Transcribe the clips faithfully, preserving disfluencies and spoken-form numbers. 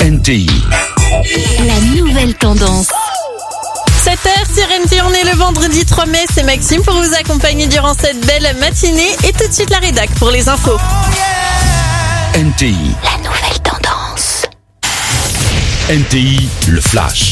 N T I. La nouvelle tendance. sept heures sur N T I, on est le vendredi trois mai, c'est Maxime pour vous accompagner durant cette belle matinée. Et tout de suite la rédac pour les infos. N T I. La nouvelle tendance. N T I, le flash.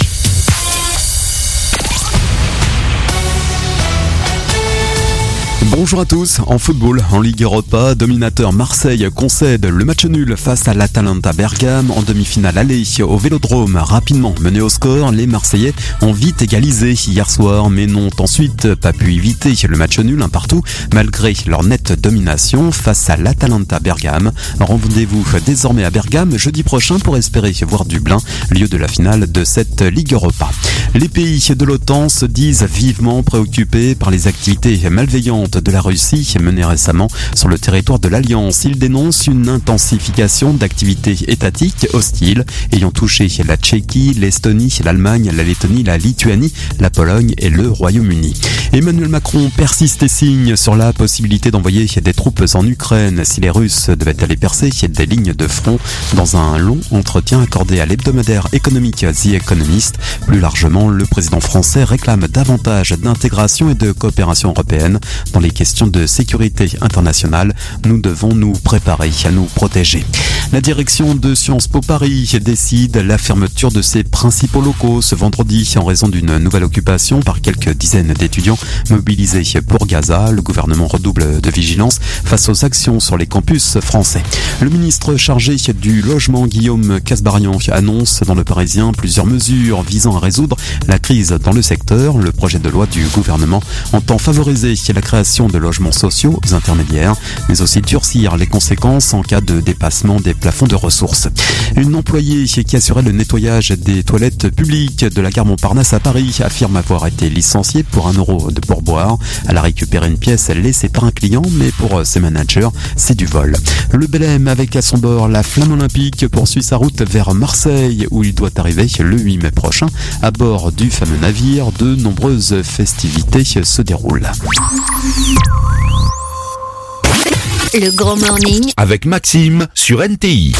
Bonjour à tous. En football, en Ligue Europa, dominateur Marseille concède le match nul face à l'Atalanta Bergame en demi-finale aller au Vélodrome. Rapidement mené au score, les Marseillais ont vite égalisé hier soir, mais n'ont ensuite pas pu éviter le match nul un partout, malgré leur nette domination face à l'Atalanta Bergame. Rendez-vous désormais à Bergame jeudi prochain pour espérer voir Dublin, lieu de la finale de cette Ligue Europa. Les pays de l'OTAN se disent vivement préoccupés par les activités malveillantes de la Russie menée récemment sur le territoire de l'Alliance. Ils dénoncent une intensification d'activités étatiques hostiles ayant touché la Tchéquie, l'Estonie, l'Allemagne, la Lettonie, la Lituanie, la Pologne et le Royaume-Uni. Emmanuel Macron persiste et signe sur la possibilité d'envoyer des troupes en Ukraine si les Russes devaient aller percer des lignes de front dans un long entretien accordé à l'hebdomadaire économique The Economist. Plus largement, le président français réclame davantage d'intégration et de coopération européenne dans les questions de sécurité internationale. Nous devons nous préparer à nous protéger. La direction de Sciences Po Paris décide la fermeture de ses principaux locaux ce vendredi en raison d'une nouvelle occupation par quelques dizaines d'étudiants mobilisés pour Gaza. Le gouvernement redouble de vigilance face aux actions sur les campus français. Le ministre chargé du logement Guillaume Kasbarian annonce dans Le Parisien plusieurs mesures visant à résoudre la crise dans le secteur. Le projet de loi du gouvernement entend favoriser la création de logements sociaux aux intermédiaires, mais aussi durcir les conséquences en cas de dépassement des plafonds de ressources. Une employée qui assurait le nettoyage des toilettes publiques de la gare Montparnasse à Paris affirme avoir été licenciée pour un euro de pourboire. Elle a récupéré une pièce laissée par un client, mais pour ses managers, c'est du vol. Le Belém, avec à son bord la Flamme Olympique, poursuit sa route vers Marseille, où il doit arriver le huit mai prochain. À bord du fameux navire, de nombreuses festivités se déroulent. Le Grand Morning Avec Maxime sur N T I.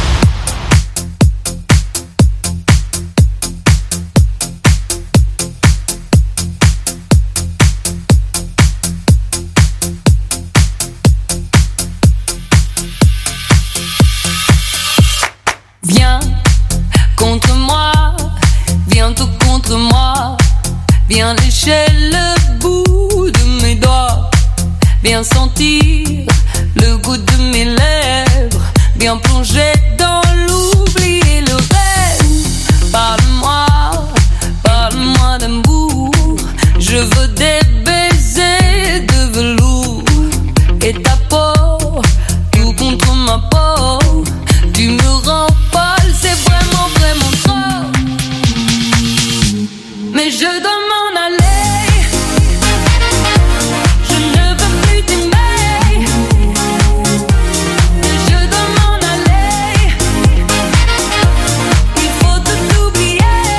Viens contre moi, viens tout contre moi, viens lécher le bout de mes doigts, viens sentir le goût de mes lèvres, viens plonger dans l'oubli et le rêve. Parle-moi, parle-moi d'amour, je veux des baisers de velours et ta peau, tout contre ma peau, tu me rends folle, c'est vraiment, vraiment trop. Mais je dois m'en aller, je ne veux plus t'aimer. Mais je dois m'en aller, il faut tout oublier.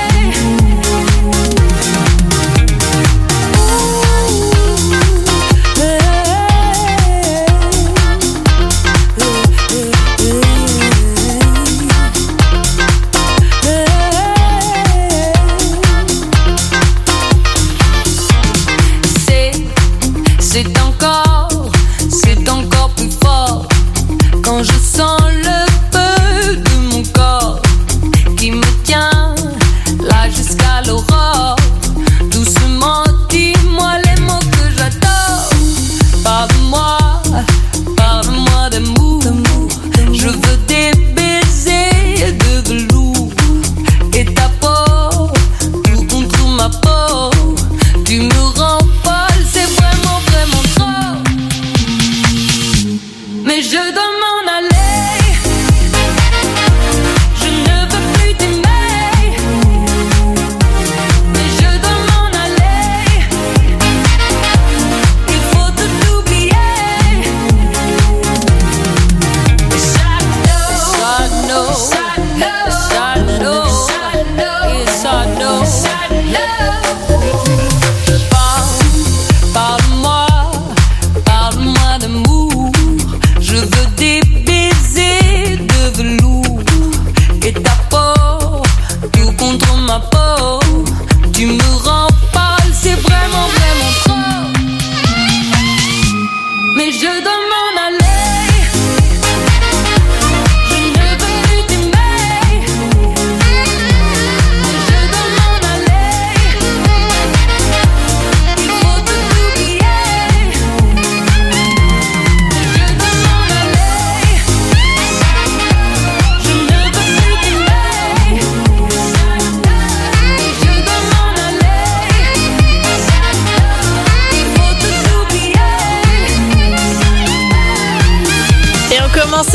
C'est, c'est encore, c'est encore plus fort quand je sens le feu de mon corps qui me tient là jusqu'à l'aurore. Doucement, dis-moi les mots que j'adore. Parle-moi, parle-moi d'amour. Je veux des baisers de velours et ta peau, tout contre ma peau. Tu me rends folle, c'est vraiment, vraiment trop. Mais je dois m'en aller.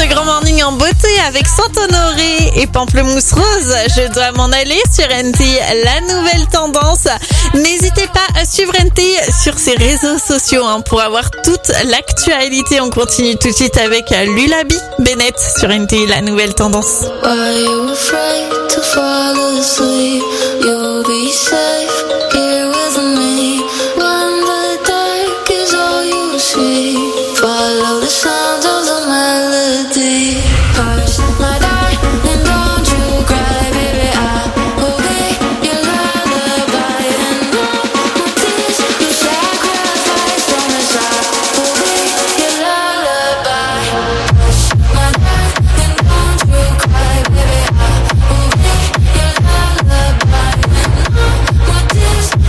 Grand Morning en beauté avec Saint-Honoré et Pamplemousse Rose. Je dois m'en aller sur N T I, la nouvelle tendance. N'hésitez pas à suivre N T I sur ses réseaux sociaux hein, pour avoir toute l'actualité. On continue tout de suite avec Lullaby Bennett sur N T I, la nouvelle tendance. Are you afraid to fall asleep? You'll be safe here with me. When the dark is all you see, follow the sounds of the melody. Hush, my darling, don't you cry, baby. I will be your lullaby. And all my tears you sacrifice, promise I will be your lullaby. Hush, my darling, don't you cry, baby. I will be your lullaby. And all my tears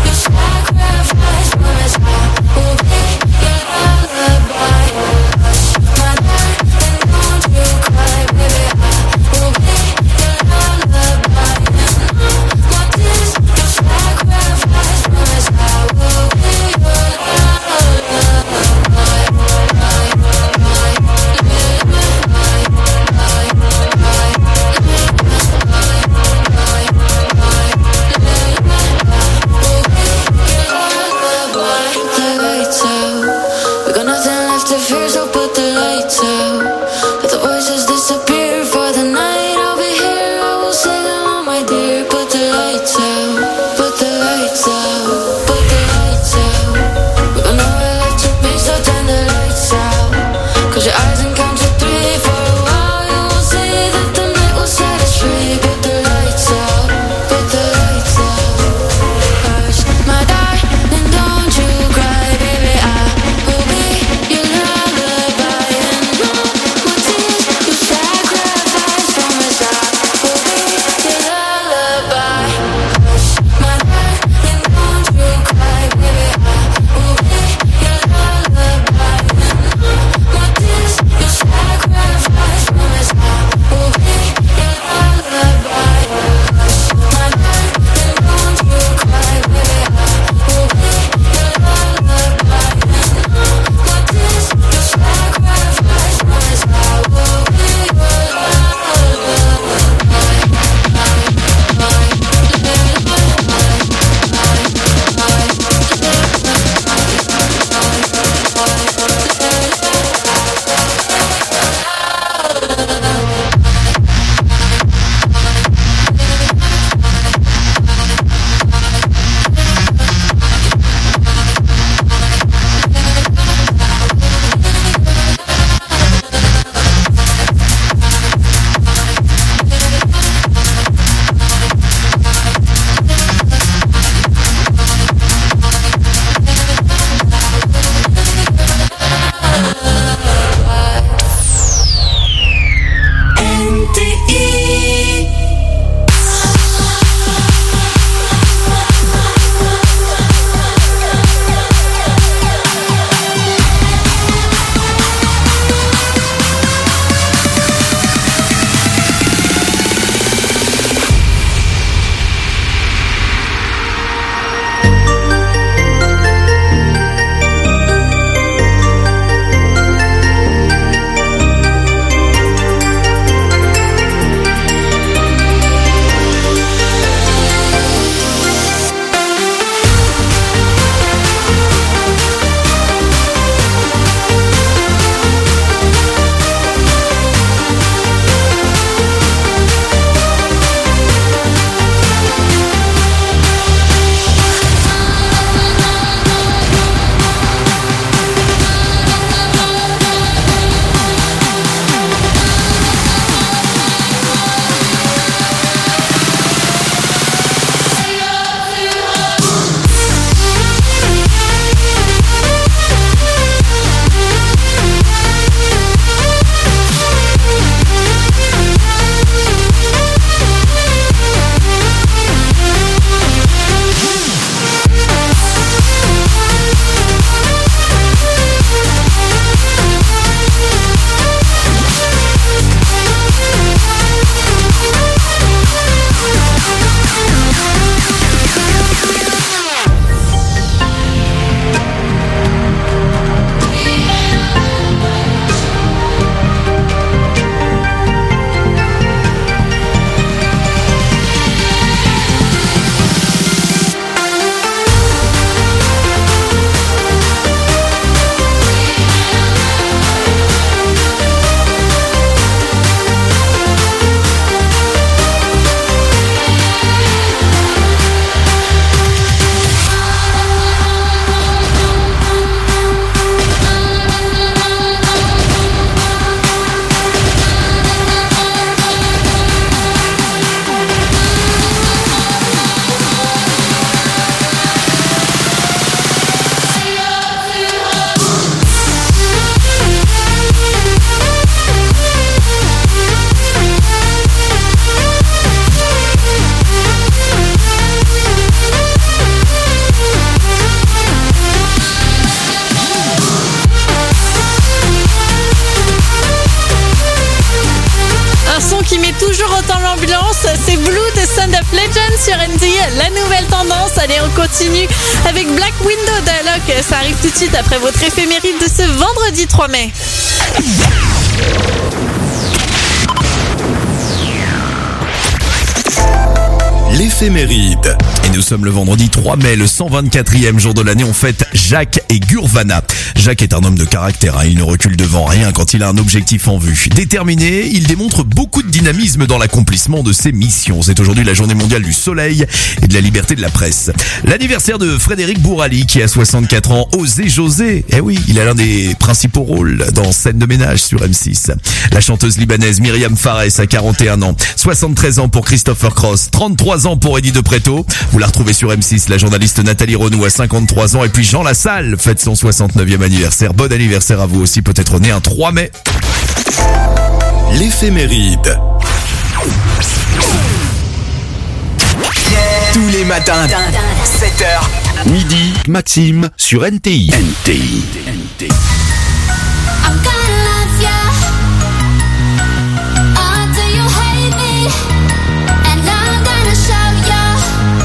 qui met toujours autant l'ambiance. C'est Blue de Sound of Legend sur N T I, la nouvelle tendance. Allez, on continue avec Black Window d'Alok. Ça arrive tout de suite après votre éphéméride de ce vendredi trois mai. L'éphéméride. Et nous sommes le vendredi trois mai, le cent vingt-quatrième jour de l'année. On fête Jacques et Gurvana. Jacques est un homme de caractère, hein. Il ne recule devant rien quand il a un objectif en vue. Déterminé, il démontre beaucoup de dynamisme dans l'accomplissement de ses missions. C'est aujourd'hui la journée mondiale du soleil et de la liberté de la presse. L'anniversaire de Frédéric Bourali qui a soixante-quatre ans. Osez José. Eh oui, il a l'un des principaux rôles dans Scène de ménage sur M six. La chanteuse libanaise Myriam Fares a quarante et un ans. soixante-treize ans pour Christopher Cross. trente-trois ans pour Eddie de Pretto. Vous la retrouvez sur M six. La journaliste Nathalie Renou a cinquante-trois ans. Et puis Jean Lassalle fête son soixante-neuvième anniversaire. Bon anniversaire à vous aussi, peut-être né un trois mai. L'éphéméride. Tous les matins, sept heures. Midi, Maxime sur N T I. N T I. N T I. I'm gonna love ya until you hate me, and I'm gonna show ya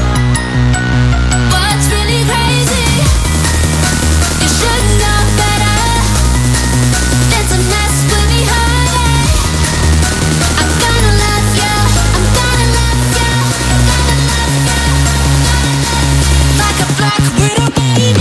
what's really crazy. You should know better than to mess with me, honey. I'm gonna love ya, I'm gonna love ya, I'm gonna love ya like a black widow, baby.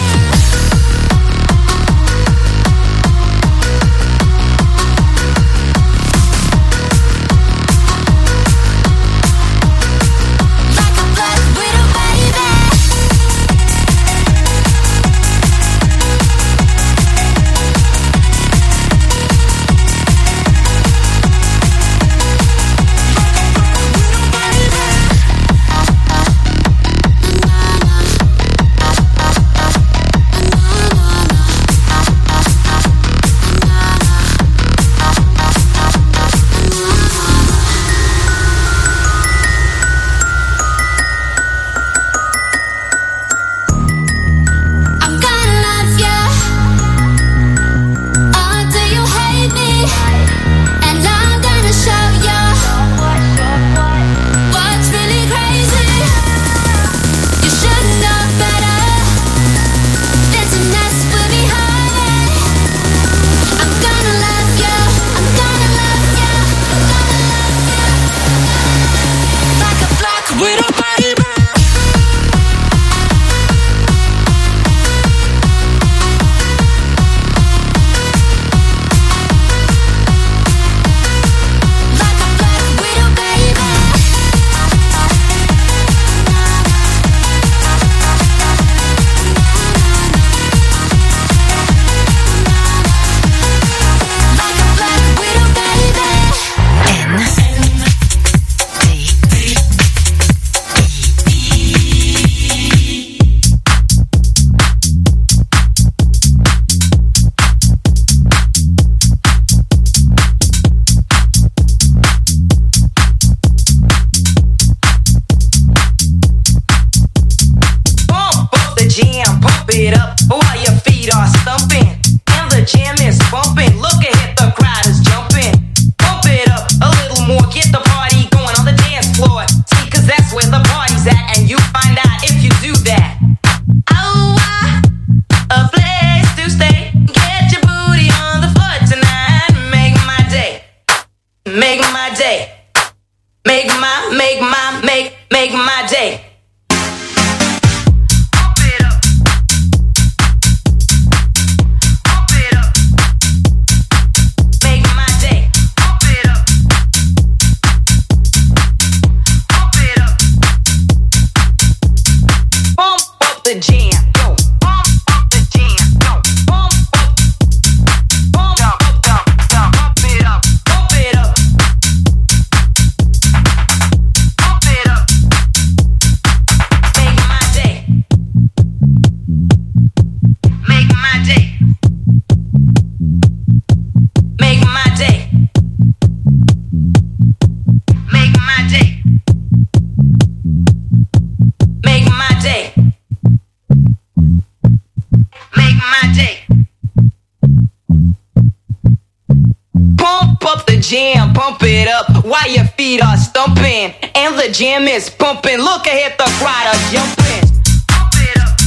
pump it up while your feet are stumping and the jam is pumping. Look ahead, the crowd are jumping. Pump it up.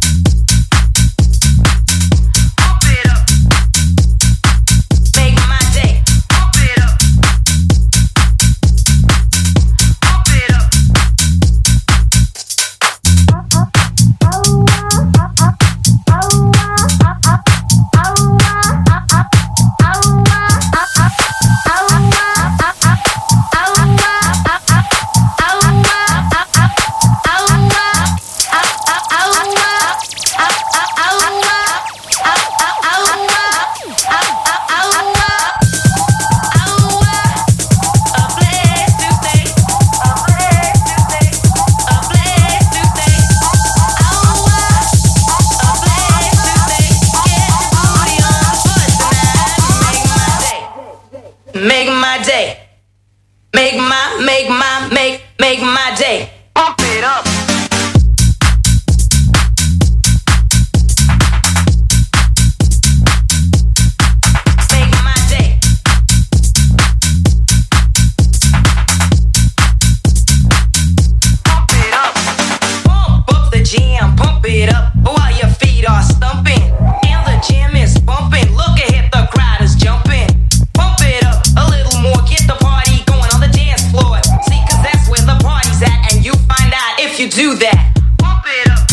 Pump it up. Make my day. Pump it up. Pump it up. Make my day. Make my, make my, make, make my day. Pump it up. Make my day. Pump it up. Pump up the jam. Pump it up while your feet are stumping. And the jam is bumping. Look ahead, the crowd is jumping. Pump it up a little more, get the party going on the dance floor. See, cause that's where the party's at, and you find out if you do that. Pump it up.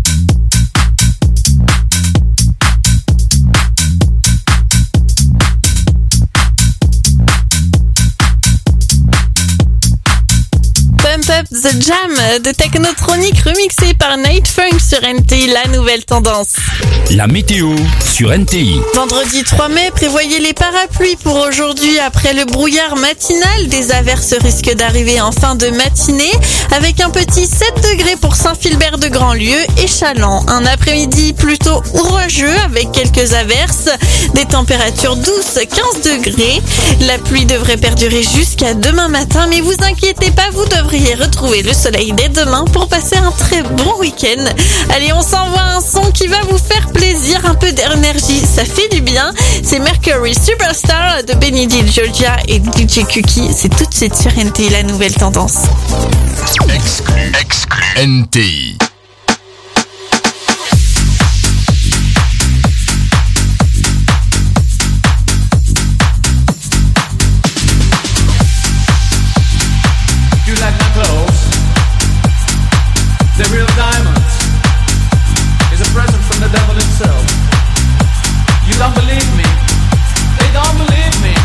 Pump Up The Jam de Technotronic remixé par Night Funk sur N T I, la nouvelle tendance. La météo sur N T I. Vendredi trois mai, prévoyez les parapluies pour aujourd'hui. Après le brouillard matinal, des averses risquent d'arriver en fin de matinée avec un petit sept degrés pour Saint-Philbert-de-Grandlieu et Chaland. Un après-midi plutôt orageux avec quelques averses, des températures douces, quinze degrés. La pluie devrait perdurer jusqu'à demain matin, mais vous inquiétez pas, vous devrez retrouver le soleil dès demain pour passer un très bon week-end. Allez, on s'envoie un son qui va vous faire plaisir, un peu d'énergie, ça fait du bien. C'est Mercury Superstar de Benny Georgia et D J Kuki. C'est tout de suite sur N T I, la nouvelle tendance. Exclu, exclu, N T I. You like my clothes? They're real diamonds. It's a present from the devil himself. You don't believe me? They don't believe me.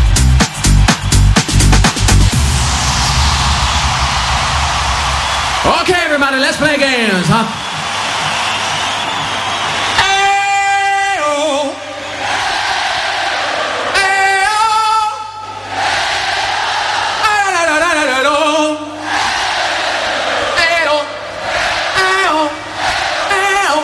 Okay, everybody, let's play games, huh? Ayo. Ayo. Ayo. Ayo. Ayo.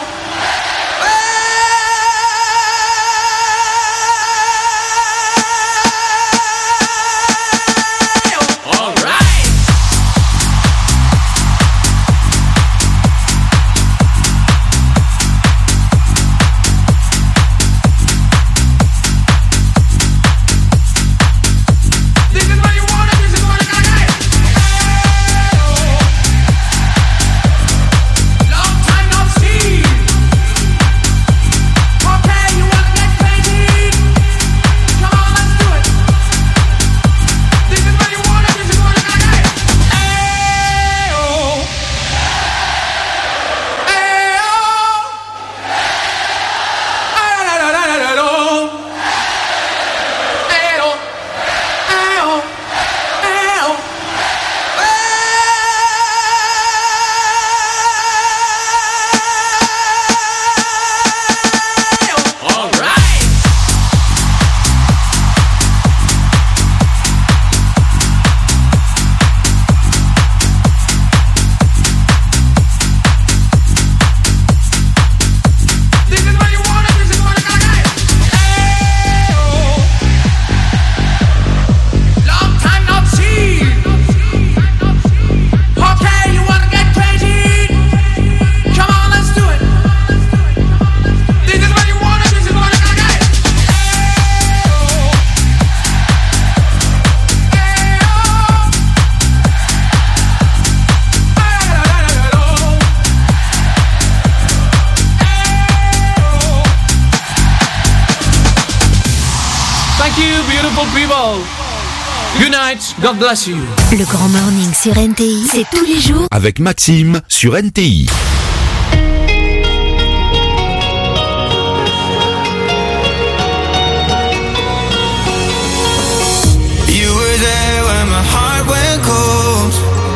All right. people. Good night. God bless you. Le Grand Morning sur N T I, c'est tous les jours. Avec Maxime sur N T I. You were there when my heart went cold.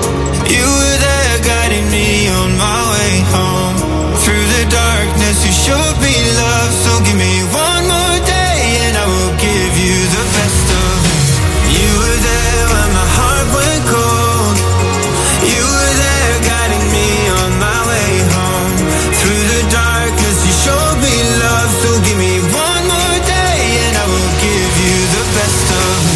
You were there guiding me on my way home. Through the darkness you showed me love. So give me one more day and I will give you the best of me. You were there when my heart went cold. You were there guiding me on my way home. Through the darkness you showed me love. So give me one more day and I will give you the best of me.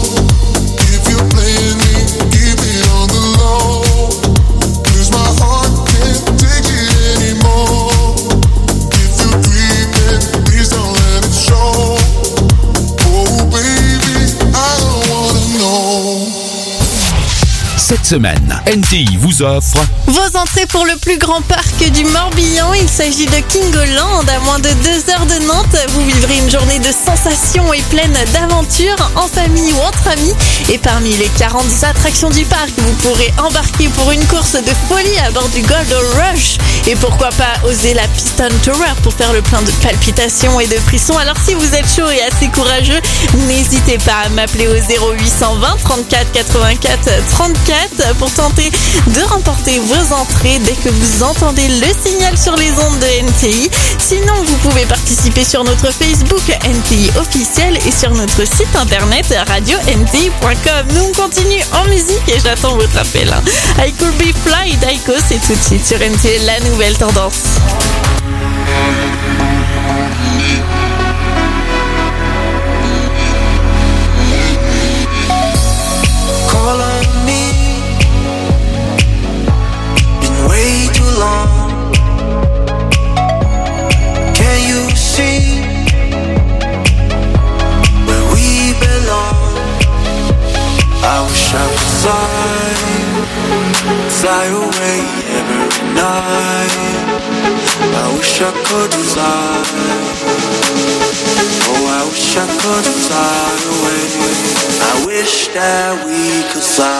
My heart Cette semaine, N T I vous offre Vos entrées pour le plus grand parc du Morbihan, il s'agit de Kingoland. À moins de deux heures de Nantes, vous vivrez une journée de sensations et pleine d'aventures en famille ou entre amis. Et parmi les quarante attractions du parc, vous pourrez embarquer pour une course de folie à bord du Gold Rush. Et pourquoi pas oser la Piston Tower pour faire le plein de palpitations et de frissons. Alors si vous êtes chaud et assez courageux, n'hésitez pas à m'appeler au zéro huit cent vingt trente-quatre quatre-vingt-quatre trente-quatre pour tenter de remporter vos entrées dès que vous entendez le signal sur les ondes de N T I. Sinon, vous pouvez participer sur notre Facebook N T I officiel et sur notre site internet radio n t i point com. Nous, on continue en musique et j'attends votre appel. Hein. I Could Be Fly d'Aiko, c'est tout de suite sur N T I, la nouvelle tendance. Call on me. Been way too long. Can you see where we belong? I wish I could fly, fly away every night. I wish I could fly. Oh, I wish I could fly away. I wish that we could fly.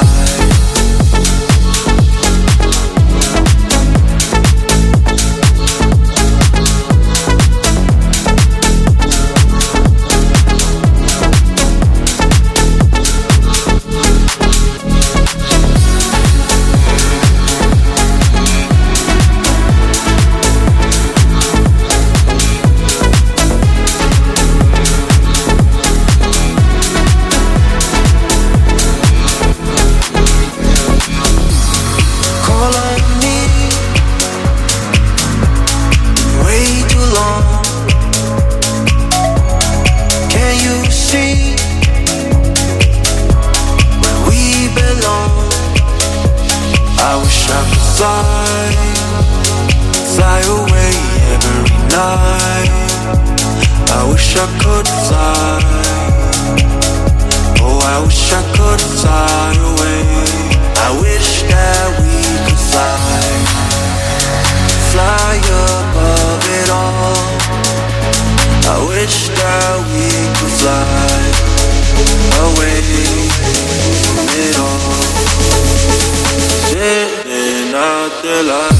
Fly, fly away every night. I wish I could fly. Oh, I wish I could fly away. I wish that we could fly. Fly above it all. I wish that we could fly away from it all. Sitting out the light.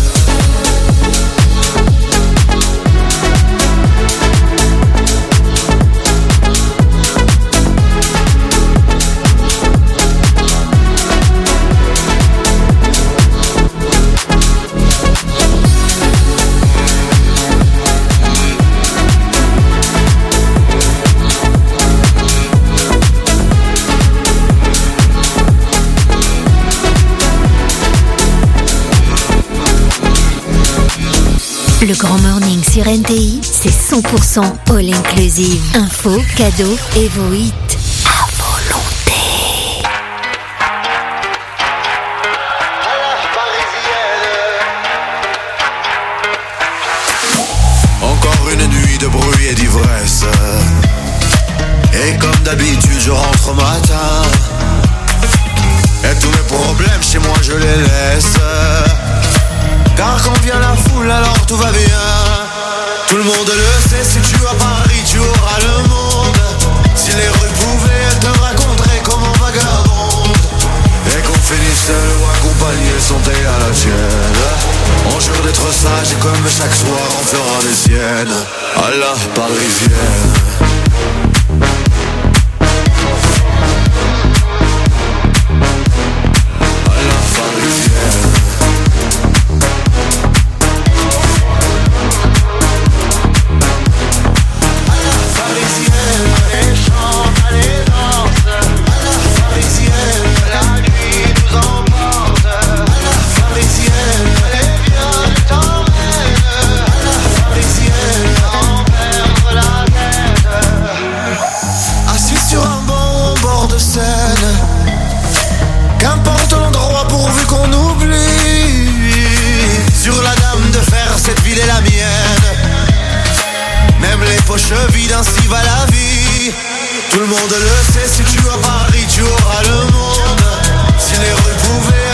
Le Grand Morning sur N T I, c'est cent pour cent all inclusive. Info, cadeaux et vos hits à volonté. Encore une nuit de bruit et d'ivresse. Et comme d'habitude, je rentre au matin. Et tous mes problèmes chez moi, je les laisse. Car quand vient la foule, alors tout va bien. Tout le monde le sait, si tu vas à Paris, tu auras le monde. Si les rues pouvaient, elles te raconteraient comment vagabonde. Et qu'on finisse seul ou accompagné, santé à la tienne. On jure d'être sage et comme chaque soir, on fera des siennes. À la parisienne. Qu'importe l'endroit pourvu qu'on oublie. Sur la dame de fer, cette ville est la mienne. Même les poches vides, ainsi va la vie. Tout le monde le sait, si tu vas à Paris, tu auras le monde. Si les rues pouvaient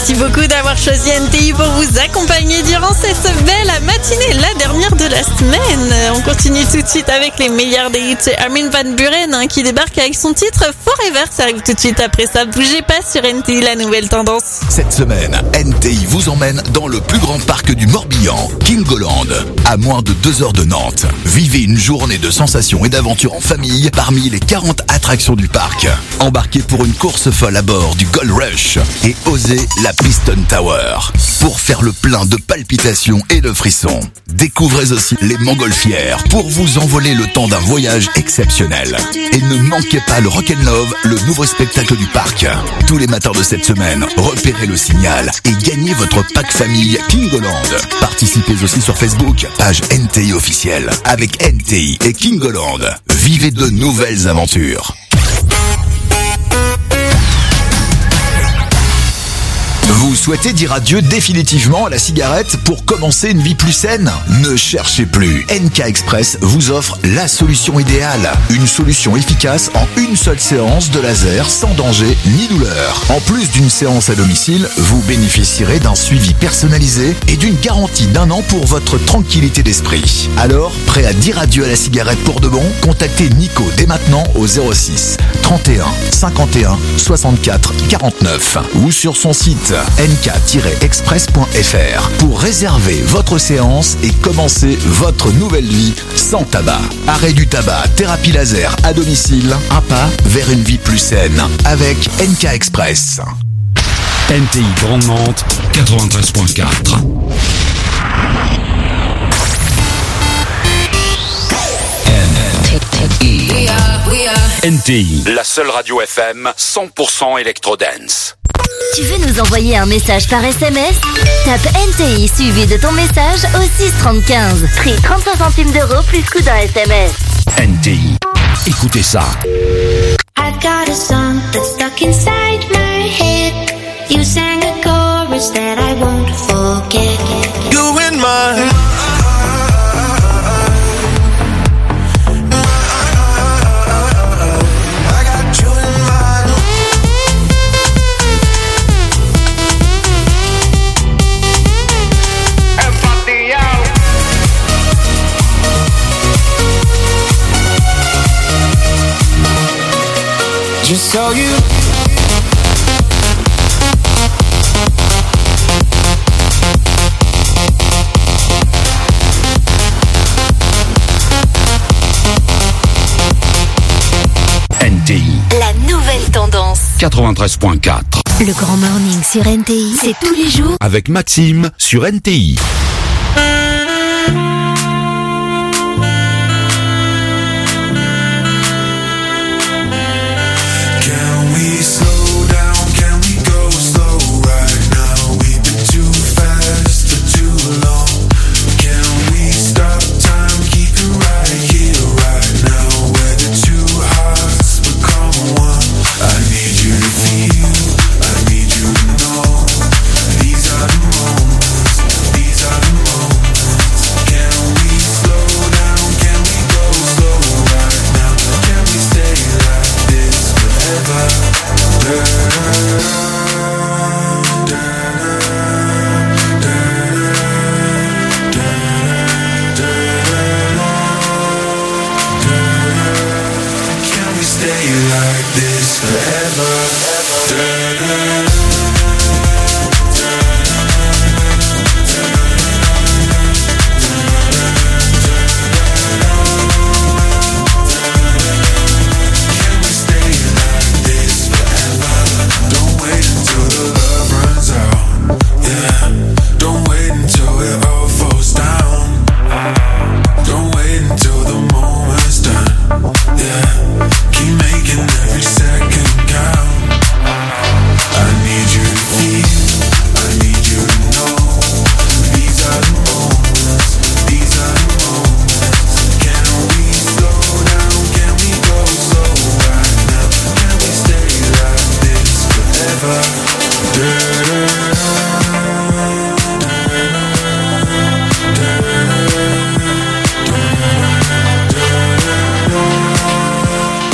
Merci beaucoup d'avoir choisi N T I pour vous accompagner durant cette belle matinée, la dernière de la semaine. On continue tout de suite avec les meilleurs des hits. C'est Armin van Buuren hein, qui débarque avec son titre Forever. Ça arrive tout de suite après ça. Bougez pas sur N T I, la nouvelle tendance. Cette semaine, N T I vous emmène dans le plus grand parc du Morbihan, Kingoland, à moins de deux heures de Nantes. Vivez une journée de sensations et d'aventures en famille parmi les quarante attractions du parc. Embarquez pour une course folle à bord du Gold Rush et osez la Piston Tower pour faire le plein de palpitations et de frissons. Découvrez aussi les montgolfières pour vous envoler le temps d'un voyage exceptionnel. Et ne manquez pas le Rock'n'Love, le nouveau spectacle du parc. Tous les matins de cette semaine, repérez le signal et gagnez votre pack famille Kingoland. Participez aussi sur Facebook, page N T I officielle. Avec N T I et Kingoland, vivez de nouvelles aventures. Vous souhaitez dire adieu définitivement à la cigarette pour commencer une vie plus saine? Ne cherchez plus. N K Express vous offre la solution idéale. Une solution efficace en une seule séance de laser sans danger ni douleur. En plus d'une séance à domicile, vous bénéficierez d'un suivi personnalisé et d'une garantie d'un an pour votre tranquillité d'esprit. Alors, prêt à dire adieu à la cigarette pour de bon? Contactez Nico dès maintenant au zéro six trente et un cinquante et un soixante-quatre quarante-neuf ou sur son site n k tiret express point f r pour réserver votre séance et commencer votre nouvelle vie sans tabac. Arrêt du tabac, thérapie laser à domicile, un pas vers une vie plus saine avec N K Express. N T I Grande Nantes, quatre-vingt-treize point quatre. N T I, la seule radio F M cent pour cent électro-dance. Tu veux nous envoyer un message par S M S? Tape N T I suivi de ton message au six trente quinze. Prix trente-cinq centimes d'euros plus coût d'un S M S. N T I, écoutez ça. I've got a song that's stuck inside my head. You sang a chorus that I won't forget. You in my just so you N T I, la nouvelle tendance. quatre-vingt-treize point quatre. Le Grand Morning sur N T I, c'est tous les jours. Avec Maxime sur N T I.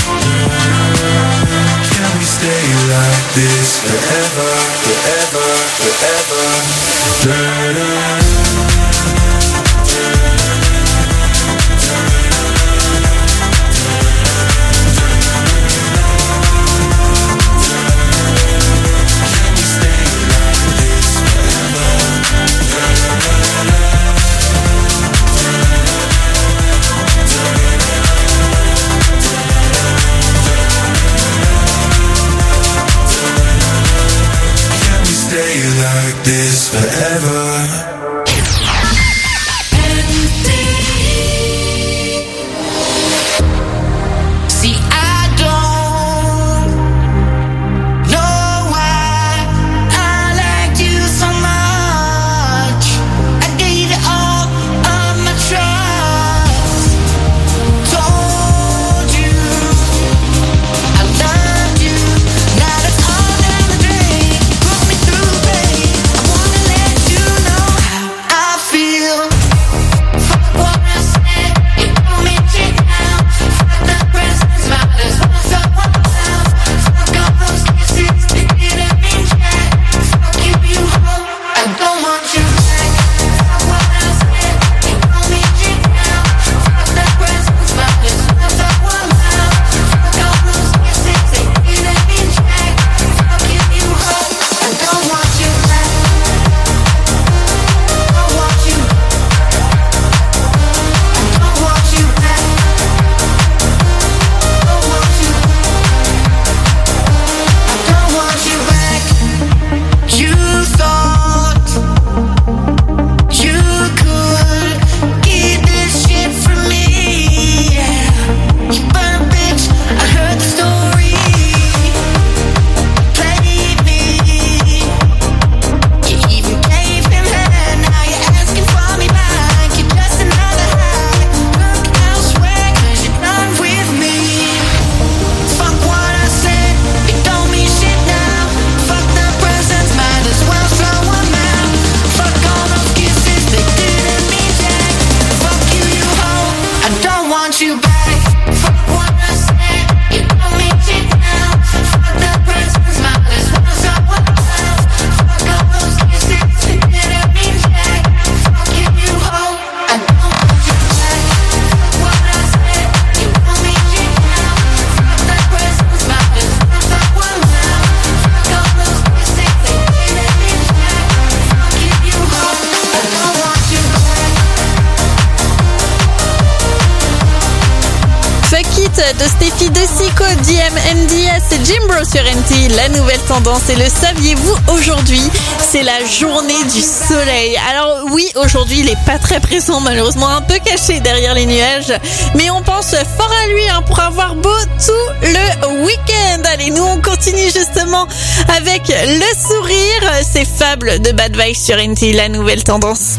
this forever, forever. forever. Da-da-da. Like this forever. De Steffi de Sico, D M M D S et Jimbro sur N T, la nouvelle tendance. Et le saviez-vous, aujourd'hui, c'est la journée du soleil. Alors oui, aujourd'hui, il est pas très présent, malheureusement, un peu caché derrière les nuages. Mais on pense fort à lui hein, pour avoir beau tout le week-end. Allez, nous, on continue justement avec le sourire. C'est Fable de Bad Vice sur N T, la nouvelle tendance.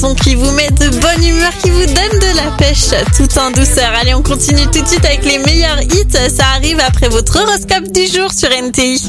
son qui vous met de bonne humeur, qui vous donne de la pêche tout en douceur. Allez, on continue tout de suite avec les meilleurs hits. Ça arrive après votre horoscope du jour sur N T I.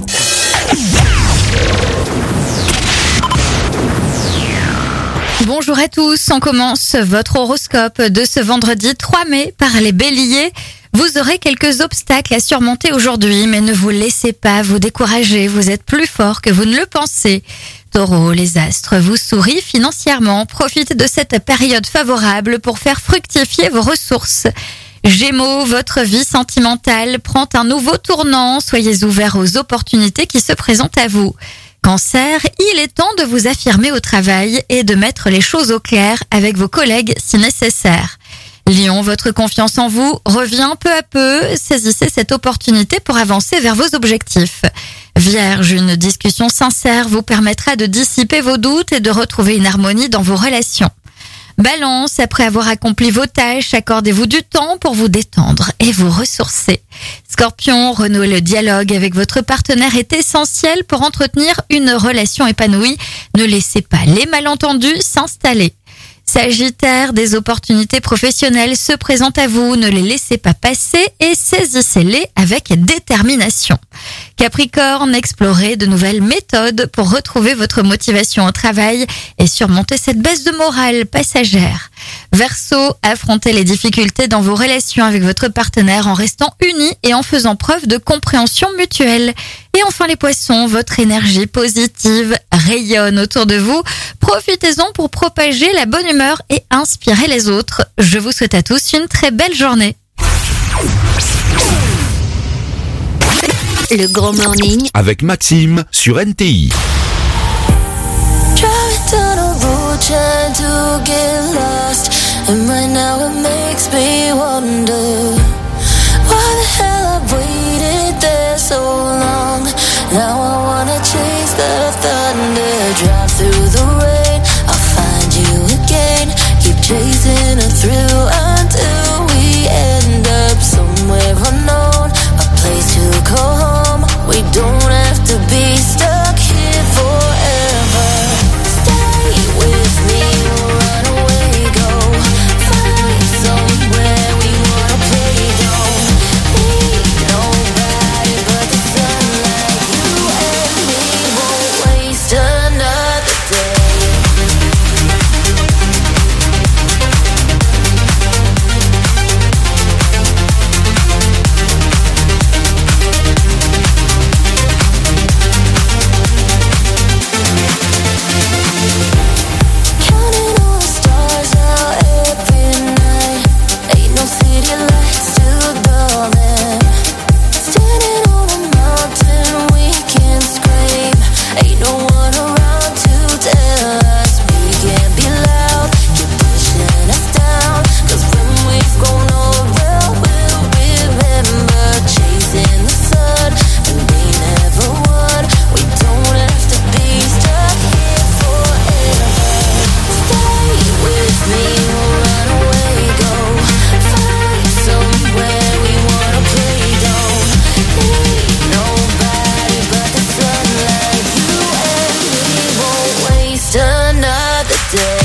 Bonjour à tous, on commence votre horoscope de ce vendredi trois mai par les béliers. Vous aurez quelques obstacles à surmonter aujourd'hui, mais ne vous laissez pas vous décourager, vous êtes plus fort que vous ne le pensez. Taureau, les astres vous sourient financièrement, profitez de cette période favorable pour faire fructifier vos ressources. Gémeaux, votre vie sentimentale prend un nouveau tournant, soyez ouverts aux opportunités qui se présentent à vous. Cancer, il est temps de vous affirmer au travail et de mettre les choses au clair avec vos collègues si nécessaire. Lion, votre confiance en vous revient peu à peu, saisissez cette opportunité pour avancer vers vos objectifs. Vierge, une discussion sincère vous permettra de dissiper vos doutes et de retrouver une harmonie dans vos relations. Balance, après avoir accompli vos tâches, accordez-vous du temps pour vous détendre et vous ressourcer. Scorpion, renouer le dialogue avec votre partenaire est essentiel pour entretenir une relation épanouie. Ne laissez pas les malentendus s'installer. Sagittaire, des opportunités professionnelles se présentent à vous, ne les laissez pas passer et saisissez-les avec détermination. Capricorne, explorez de nouvelles méthodes pour retrouver votre motivation au travail et surmonter cette baisse de morale passagère. Verseau, affrontez les difficultés dans vos relations avec votre partenaire en restant unis et en faisant preuve de compréhension mutuelle. Et enfin les poissons, votre énergie positive rayonne autour de vous. Profitez-en pour propager la bonne humeur et inspirer les autres. Je vous souhaite à tous une très belle journée. Le Grand Morning avec Maxime sur N T I. Driving down a road trying to get lost, and right now it makes me wonder why the hell I waited there so long. Now I wanna chase the thunder, drive through the rain, I'll find you again, keep chasing a thrill until we end up somewhere unknown, a place to call home. We don't have to be stuck here forever. Stay with me, we'll run away, go find somewhere we wanna play. Don't need nobody but the sunlight. You and me won't waste another day. Counting all the stars out every night. Ain't no city lights to dull them. Standing on a mountain we can scream. Ain't no one around to tell us we can't be loud. Keep pushing us down, 'cause when we've grown old, well, we'll remember chasing the sun, and we never won. We don't have to be stuck here forever. Stay with me, we'll run away, go find somewhere we wanna play. Don't need nobody but the sunlight. You and me won't waste another day.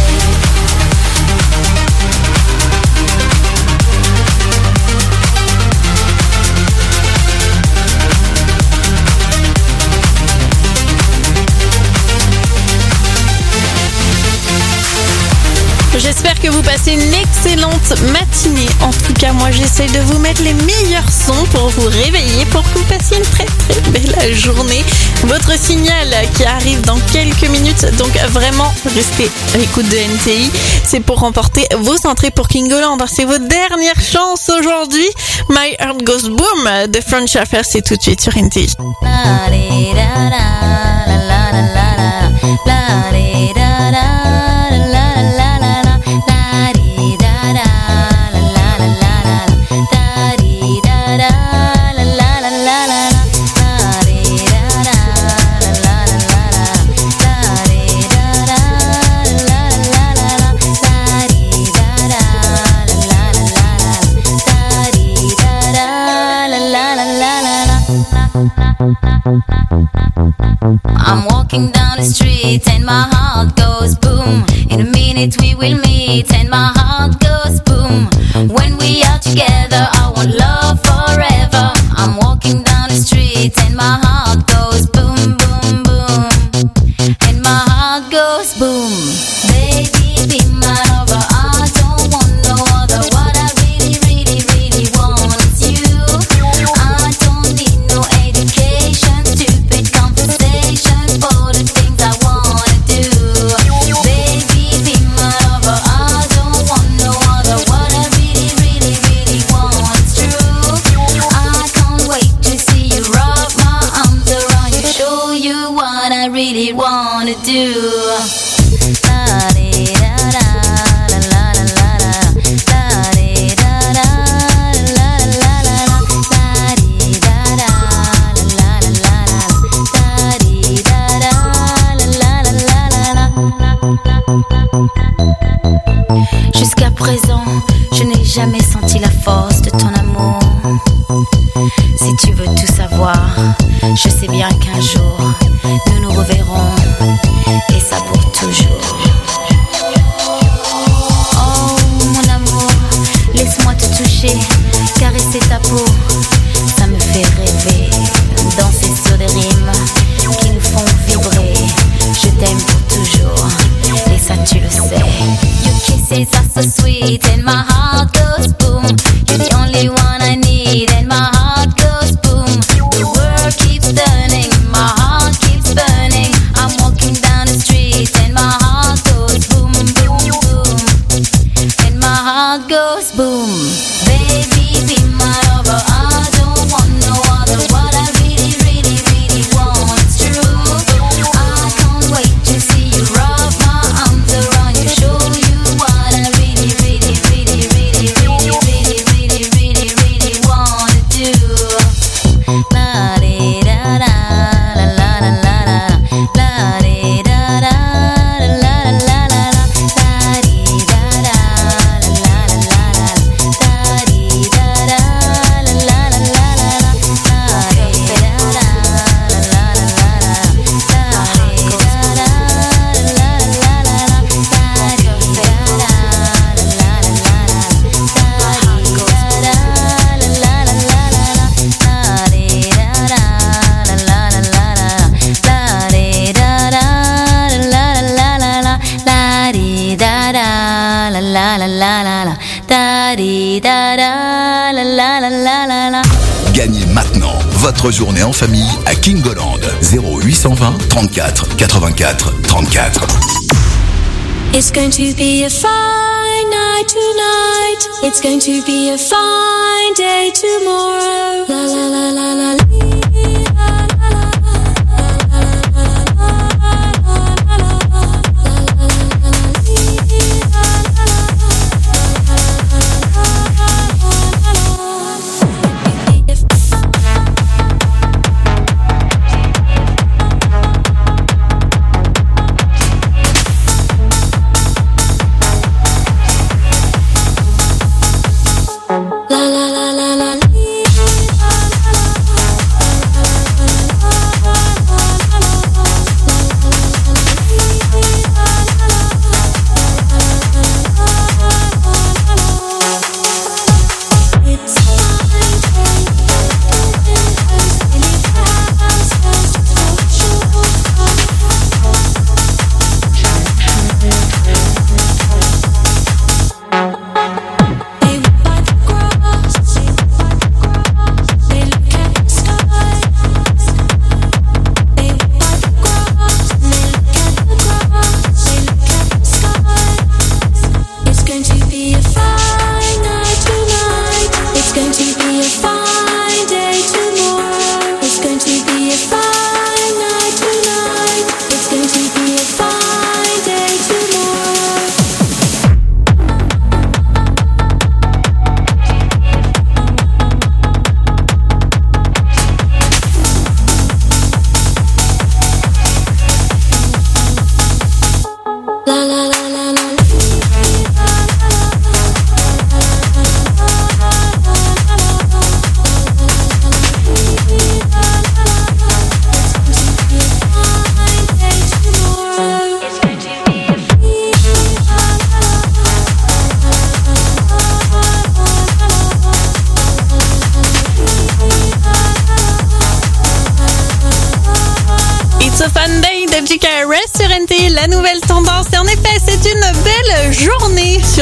J'espère que vous passez une excellente matinée. En tout cas, moi, j'essaie de vous mettre les meilleurs sons pour vous réveiller, pour que vous passiez une très très belle journée. Votre signal qui arrive dans quelques minutes, donc vraiment, restez à l'écoute de N T I. C'est pour remporter vos entrées pour Kingoland. C'est votre dernière chance aujourd'hui. My Heart Goes Boom de French Affair, c'est tout de suite sur N T I. La I'm walking down the street and my heart goes boom. In a minute we will meet and my heart goes boom. When we are together I want love forever. I'm walking down the street and my heart goes boom, boom, boom. And my heart goes boom. Baby, be my lover, I don't want no other. What I really, really, really want is you. I don't need no education, stupid conversation for the things I wanna do. Baby, be my lover, I don't want no other. What I really, really, really want is true. I can't wait to see you wrap my arms around you, show you what I really wanna do. Jusqu'à présent, je n'ai jamais senti la force de ton amour. Si tu veux tout savoir, je sais bien qu'un jour, nous nous reverrons, et ça pour toujours. Oh mon amour, laisse-moi te toucher, caresser ta peau, ça me fait rêver, danser sur des rimes qui nous font vibrer. Je t'aime pour toujours, et ça tu le sais. Your kisses are so sweet and my heart goes boom. You're the only one I need and my heart goes boom. The world keeps turning, my heart keeps burning. I'm walking down the street and my heart goes boom, boom, boom. And my heart goes boom. Baby, be my lover, I don't want no other. What I really, really, really want is true. I can't wait to see you wrap my arms around you, show you what I really, really, really, really, really, really, really, really, really wanna do. La di da da, la la la la la, la di da da, la la la la la, la di da da, la la la la la, la di da da, la la la la la, la di da da, la la la la la, la di da da, la la la la la, la di da da, la la la la la, la di da da, la la la la la, la di da da, la la la la la, la di da da, la la la la la, la di da da, la la la la la la, da di da da, la la la la la la. Gagnez maintenant votre journée en famille à Kingoland. zéro huit cent vingt trente-quatre quatre-vingt-quatre trente-quatre. It's going to be a fine night tonight. It's going to be a fine day tomorrow. La la la la la la. La la la la la.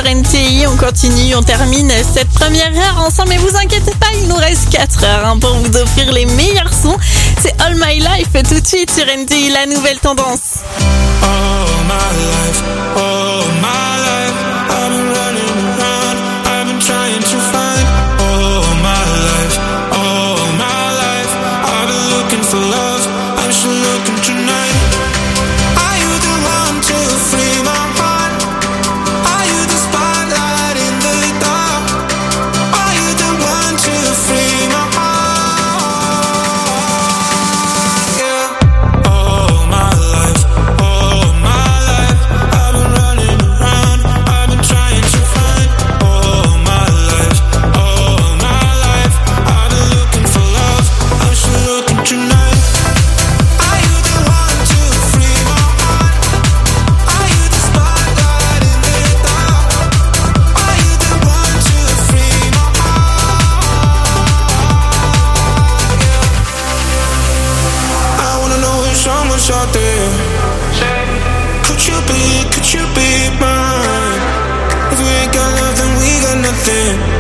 N T I. On continue, on termine cette première heure ensemble. Mais vous inquiétez pas, il nous reste quatre heures hein, pour vous offrir les meilleurs sons. C'est All My Life tout de suite sur N T I, la nouvelle tendance. All my life, all my life, I've been running around, I've been trying to find. All my life, all my life, I've been looking for love, I'm still looking tonight. Are you the one to free my heart? Are you the spotlight in the dark? Are you the one to free my heart? Yeah. All my life, all my life, I've been running around, I've been trying to find. All my life, all my life, I've been looking for love, I'm still looking tonight. Are you the one to free my heart? Are you the spotlight in the dark? Are you the one to free my heart? Yeah. I wanna know if someone's out there. Could you be, could you be mine? If we ain't got love, then we got nothing.